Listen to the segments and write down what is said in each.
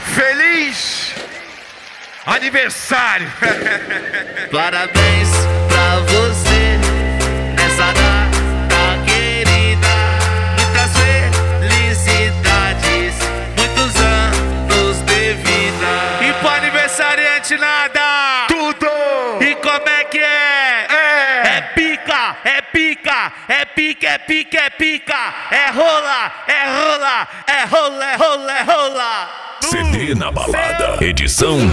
Feliz aniversário! Parabéns pra você nessa data querida. Muitas felicidades, muitos anos de vida. E pro aniversariante nada! Tudo! E como é que é? É pica, é pica, é pica, é pica, é pica. É rola, é rola, é rola, é rola, é rola. CD na Balada, edição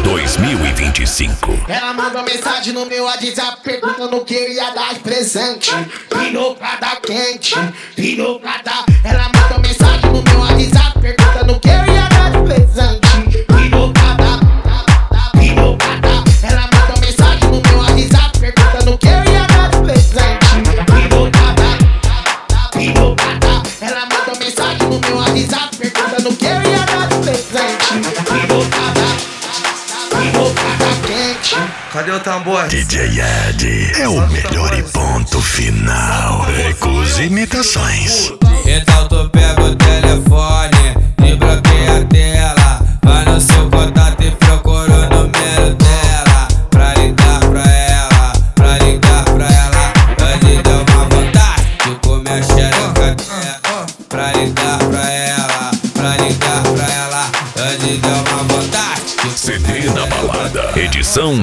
2025. Ela mandou mensagem no meu WhatsApp perguntando o que eu ia dar de presente. Virou pra dar quente, virou pra dar. Ela mandou mensagem no meu WhatsApp perguntando o que eu ia dar de presente. Virou pra dar, virou pra dar. Ela mandou mensagem no meu WhatsApp perguntando o que eu ia dar de presente. Virou pra dar, virou pra dar. Ela mandou mensagem no meu WhatsApp perguntando o que eu ia dar de presente. Virou pra dar, virou pra dar quente. Cadê o tambor? DJ Ed é o melhor e ponto final. Recusa imitações. Então tu pega o telefone e bloqueia a tela. Vai no seu contato e procura o número dela. Pra ligar pra ela, pra ligar pra ela. Hoje deu uma vontade de comer a xereca dela. Pra ligar pra ela, pra ligar pra ela. Hoje deu uma vontade de comer CD na Balada, edição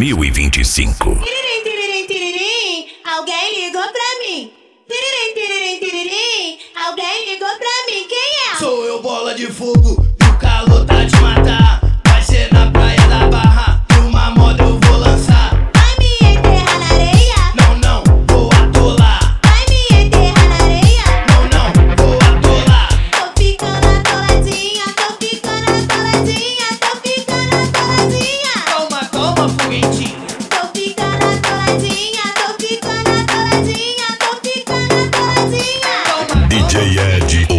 2025. Tiririm, tiririm, tiririm, alguém ligou pra mim. Tiririm, tiririm, tiririm, alguém ligou pra mim. Quem é? Sou eu, bola de fogo, e o calor tá de matar. Vai ser na praia da Barra, e uma moda eu vou lançar. Vai me enterrar na areia? Não, não, vou atolar. Vai me enterrar na areia? Não, não, vou atolar. Tô ficando atoladinha, tô ficando atoladinha, tô ficando atoladinha. Toma, toma, foguetinho. Tô ficando atoladinha, tô ficando atoladinha, tô ficando atoladinha. DJ Ed